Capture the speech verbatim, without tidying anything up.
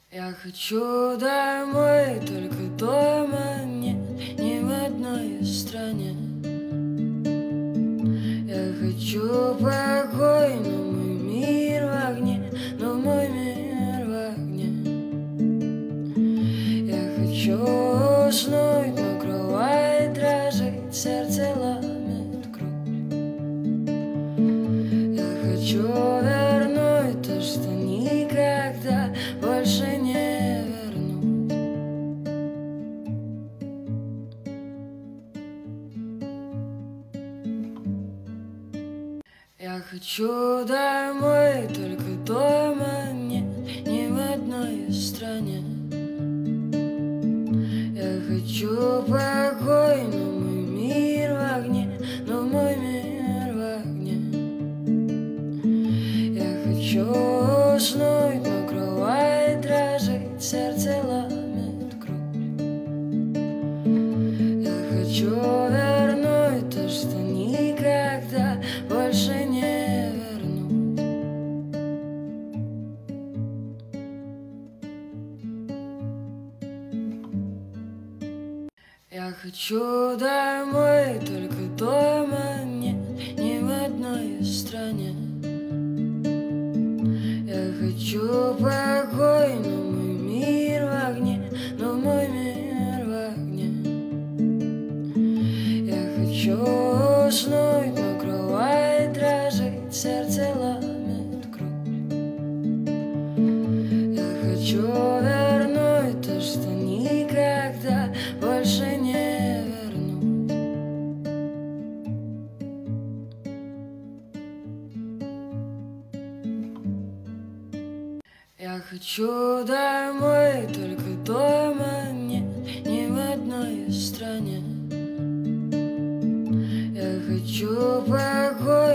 Я хочу домой, только дома нет ни в одной стране. Я хочу покой, но мой мир в огне, но мой мир в огне. Я хочу уснуть, но кровать дрожит, сердце ломит кровь. Я хочу вернуть то, что никогда больше не вернуть. Я хочу домой, только дома нет ни в одной стране. Я хочу покой, но мой мир в огне, но мой мир в огне. Я хочу уснуть, но кровать дрожит, сердце ломит кровь. Я хочу вернуть то, что никогда больше не вернуть. Я хочу домой, только дома нет ни в одной стране. Я хочу покой, но мой мир в огне, но мой мир в огне. Я хочу уснуть, но кровать дрожит, сердце ломит кровь. Я хочу вернуть то, что никогда больше не вернуть. Я хочу домой, только дома нет ни в одной стране. Я хочу покой.